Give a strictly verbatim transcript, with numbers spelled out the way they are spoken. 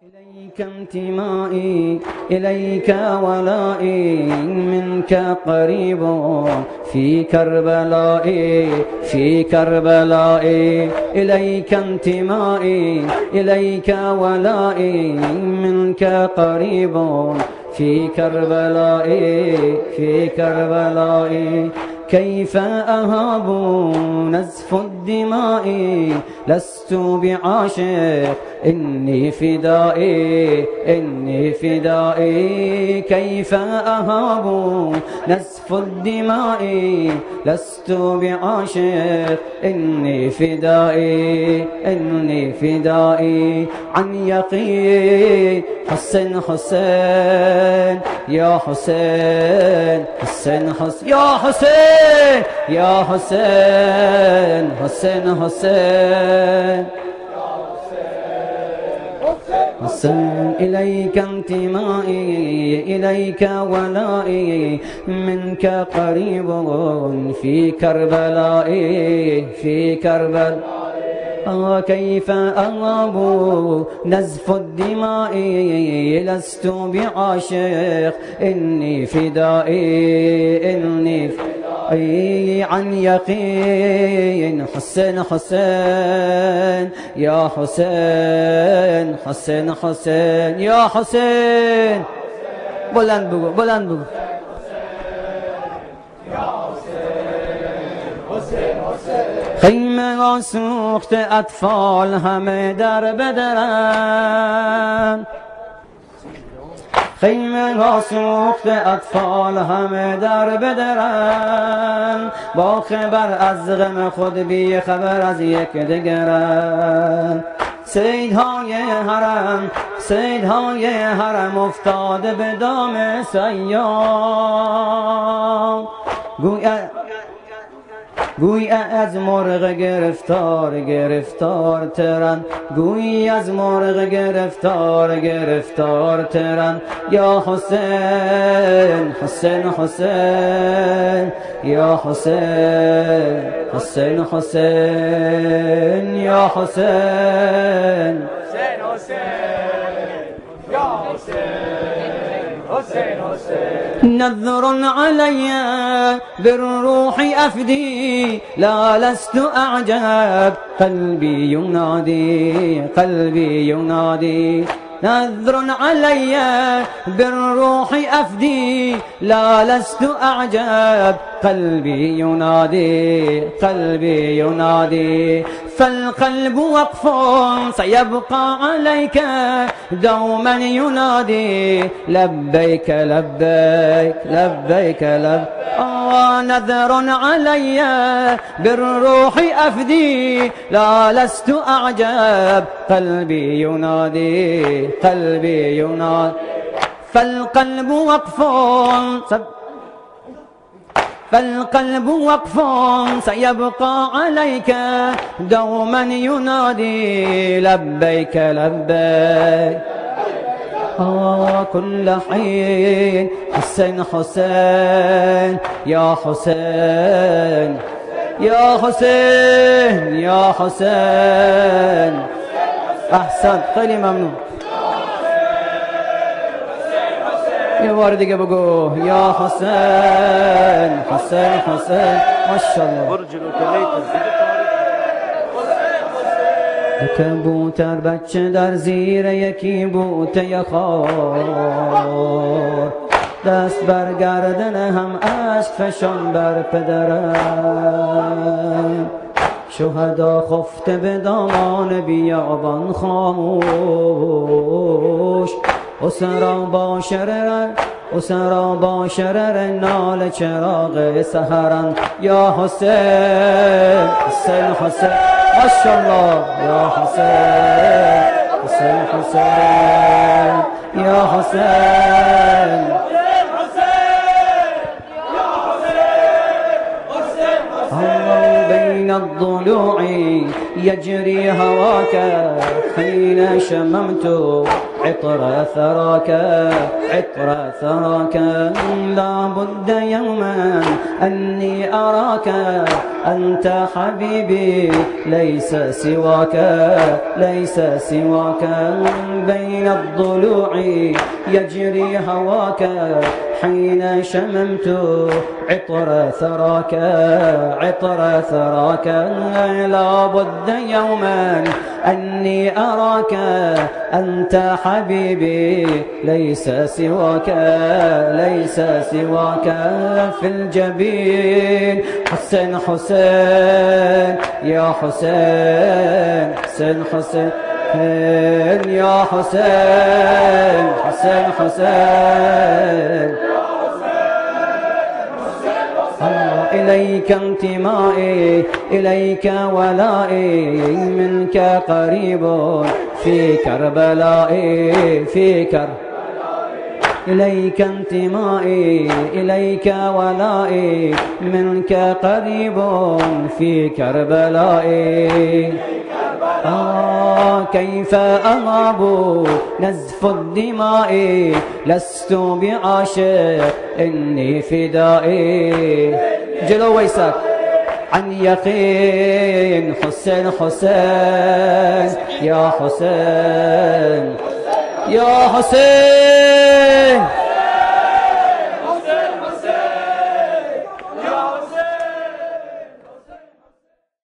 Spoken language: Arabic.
إليك انتمائي إليك ولائي منك قريب في كربلائي في كربلائي إليك انتمائي إليك ولائي منك قريب في كربلائي في كربلائي كيف أهاب نزف الدماء لست بعاشق إني فدائي إني فدائي كيف أهاب نزف الدماء لست بعاشق إني فدائي إني فدائي عن يقين حسين حسين يا حسين حسين حسين يا حسين يا حسين حسين حسين حسين إليك انتمائي إليك ولائي منك قريب في كربلائي في كربلاء كيف أغاب نزف الدماء لست بعاشق إني فدائي إني فدائي عن يقين حسين حسين يا حسين حسين حسين يا حسين بلند بگو بلند بگو خیمه ها سوخت اطفال همه در بدرن خیمه ها سوخت اطفال همه در بدرن با خبر از غم خود بی خبر از یک دگرن سیدهای حرم سیدهای حرم افتاده به دام سیام گویا گوی از مرغ گرفتار گرفتار ترن گوی از مرغ گرفتار گرفتار ترن یا حسین حسین حسین یا حسین حسین حسین یا حسین حسین حسین یا حسین حسین حسین نذر علي بالروح أفدي لا لست أعجب قلبي ينادي قلبي ينادي نذر علي بالروح أفدي لا لست أعجب قلبي ينادي قلبي ينادي فالقلب وقف سيبقى عليك دوما ينادي لبيك لبيك لبيك لبيك آه نذر علي بالروح أفدي لا لست أعجب قلبي ينادي قلبي ينادي فالقلب وقف فالقلب وقف سيبقى عليك دوما ينادي لبيك لبيك آه كل حين حسين حسين يا حسين يا حسين يا حسين أحسن خیلی ممنون یه بار دیگه بگو یا حسین حسین حسین ماشاءالله برج کبوتر بچه در زیر یکی بوته خار دست بر گردن هم اشک فشان بر پدرم شهدا خفته به دامان بیابان خاموش اسرا با شرر اسرا با شرر نال چراغ سحرن یا حسین حسین حسین ماشاءالله یا حسین حسین حسین یا حسین بين الضلوع يجري هواك حين شممت عطر ثراك عطر ثراك. لا بد يوما أني أراك أنت حبيبي ليس سواك ليس سواك. بين الضلوع يجري هواك حين شممت عطر ثراك عطر ثراك. لا بد يوما أني أراك أنت حبيبي ليس سواك ليس سواك. في الجبين حسين حسين يا حسين حسين حسين يا حسين حسين حسين. إليك انتمائي إليك ولائي منك قريب في كربلائي في كر إليك انتمائي إليك ولائي منك قريب في كربلائي. آه كيف أهاب نزف الدماء لست بعاشق إني فدائي. جلو ويساك عن يقين حسين حسين يا حسين يا حسين.